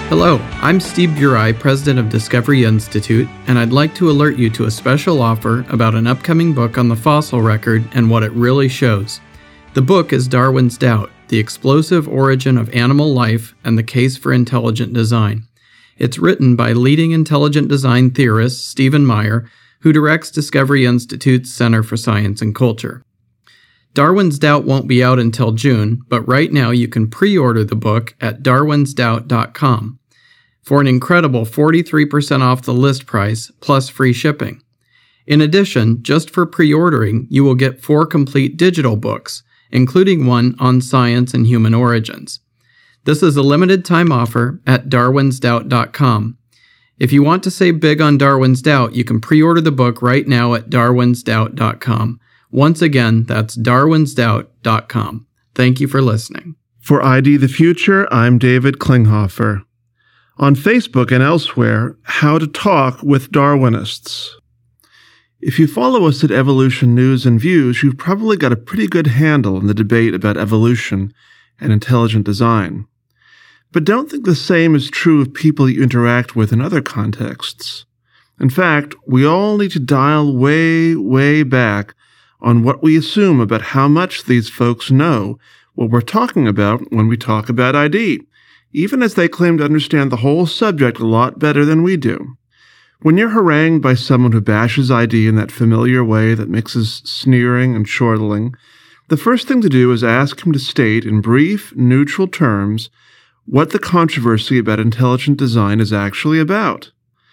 Hello, I'm Steve Burai, president of Discovery Institute, and I'd like to alert you to a special offer about an upcoming book on the fossil record and what it really shows. The book is Darwin's Doubt, The Explosive Origin of Animal Life and the Case for Intelligent Design. It's written by leading intelligent design theorist Stephen Meyer, who directs Discovery Institute's Center for Science and Culture. Darwin's Doubt won't be out until June, but right now you can pre-order the book at darwinsdoubt.com for an incredible 43% off the list price plus free shipping. In addition, just for pre-ordering, you will get 4 complete digital books, including one on science and human origins. This is a limited time offer at darwinsdoubt.com. If you want to save big on Darwin's Doubt, you can pre-order the book right now at darwinsdoubt.com. Once again, that's darwinsdoubt.com. Thank you for listening. For ID the Future, I'm David Klinghoffer. On Facebook and elsewhere, How to Talk with Darwinists. If you follow us at Evolution News and Views, you've probably got a pretty good handle on the debate about evolution and intelligent design. But don't think the same is true of people you interact with in other contexts. In fact, we all need to dial way, way back on what we assume about how much these folks know what we're talking about when we talk about ID, even as they claim to understand the whole subject a lot better than we do. When you're harangued by someone who bashes ID in that familiar way that mixes sneering and chortling, the first thing to do is ask him to state in brief, neutral terms what the controversy about intelligent design is actually about.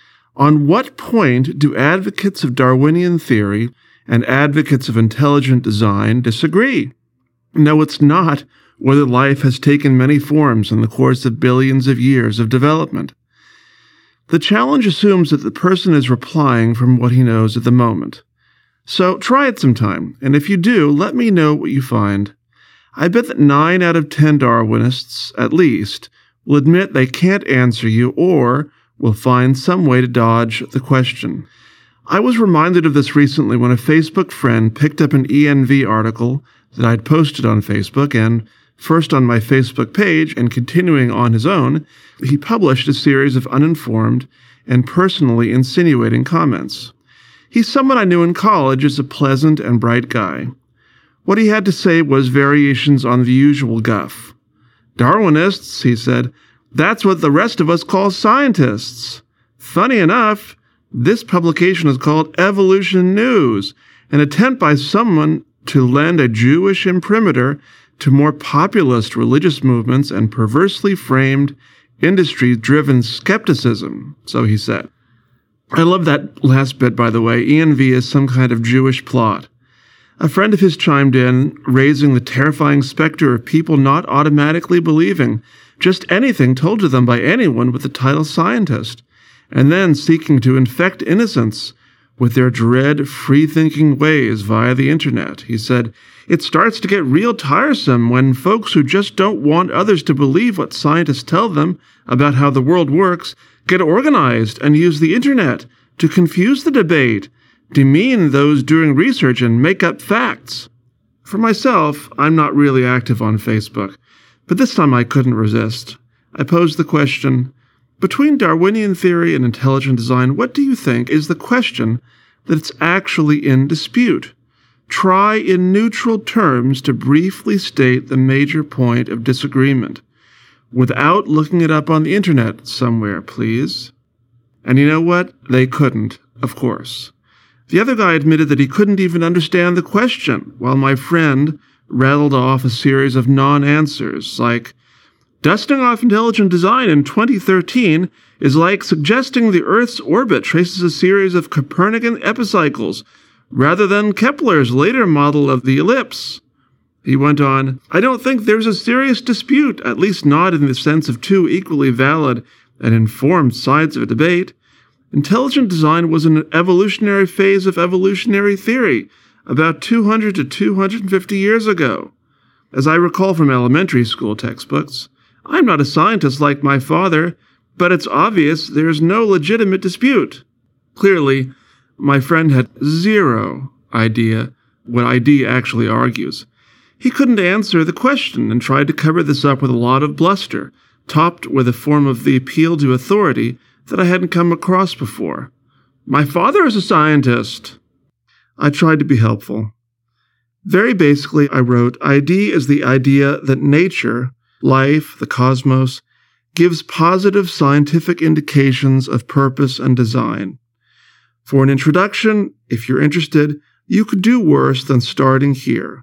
On what point do advocates of Darwinian theory and advocates of intelligent design disagree? No, it's not whether life has taken many forms in the course of billions of years of development. The challenge assumes that the person is replying from what he knows at the moment. So try it sometime, and if you do, let me know what you find. I bet that 9 out of 10 Darwinists, at least, will admit they can't answer you or will find some way to dodge the question. I was reminded of this recently when a Facebook friend picked up an ENV article that I'd posted on Facebook, and first on my Facebook page and continuing on his own, he published a series of uninformed and personally insinuating comments. He's someone I knew in college as a pleasant and bright guy. What he had to say was variations on the usual guff. Darwinists, he said, that's what the rest of us call scientists. Funny enough, this publication is called Evolution News, an attempt by someone to lend a Jewish imprimatur to more populist religious movements and perversely framed, industry-driven skepticism, so he said. I love that last bit, by the way. ENV is some kind of Jewish plot. A friend of his chimed in, raising the terrifying specter of people not automatically believing just anything told to them by anyone with the title scientist, and then seeking to infect innocence with their dread, free-thinking ways via the internet. He said, it starts to get real tiresome when folks who just don't want others to believe what scientists tell them about how the world works get organized and use the internet to confuse the debate, demean those doing research, and make up facts. For myself, I'm not really active on Facebook, but this time I couldn't resist. I posed the question, between Darwinian theory and intelligent design, what do you think is the question that's actually in dispute? Try in neutral terms to briefly state the major point of disagreement, without looking it up on the internet somewhere, please. And you know what? They couldn't, of course. The other guy admitted that he couldn't even understand the question, while my friend rattled off a series of non-answers, like, dusting off intelligent design in 2013 is like suggesting the Earth's orbit traces a series of Copernican epicycles, rather than Kepler's later model of the ellipse. He went on, I don't think there's a serious dispute, at least not in the sense of two equally valid and informed sides of a debate. Intelligent design was an evolutionary phase of evolutionary theory about 200 to 250 years ago. As I recall from elementary school textbooks, I'm not a scientist like my father, but it's obvious there's no legitimate dispute. Clearly, my friend had zero idea what ID actually argues. He couldn't answer the question and tried to cover this up with a lot of bluster, topped with a form of the appeal to authority that I hadn't come across before. My father is a scientist. I tried to be helpful. Very basically, I wrote, ID is the idea that nature, life, the cosmos, gives positive scientific indications of purpose and design. For an introduction, if you're interested, you could do worse than starting here,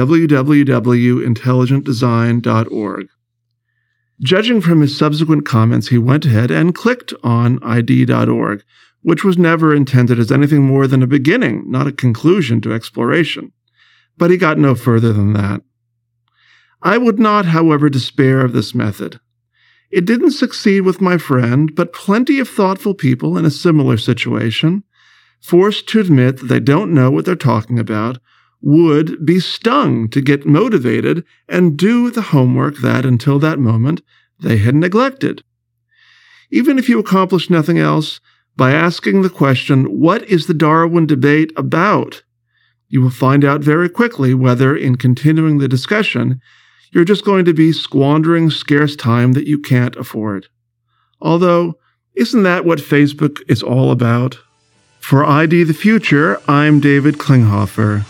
www.intelligentdesign.org. Judging from his subsequent comments, he went ahead and clicked on ID.org, which was never intended as anything more than a beginning, not a conclusion to exploration. But he got no further than that. I would not, however, despair of this method. It didn't succeed with my friend, but plenty of thoughtful people in a similar situation, forced to admit that they don't know what they're talking about, would be stung to get motivated and do the homework that, until that moment, they had neglected. Even if you accomplish nothing else, by asking the question, what is the Darwin debate about? You will find out very quickly whether, in continuing the discussion, you're just going to be squandering scarce time that you can't afford. Although, isn't that what Facebook is all about? For ID the Future, I'm David Klinghoffer.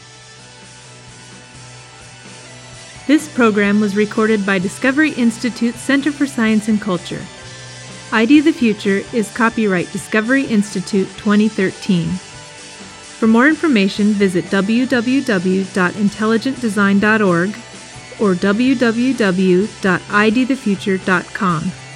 This program was recorded by Discovery Institute Center for Science and Culture. ID the Future is copyright Discovery Institute 2013. For more information, visit www.intelligentdesign.org or www.idthefuture.com.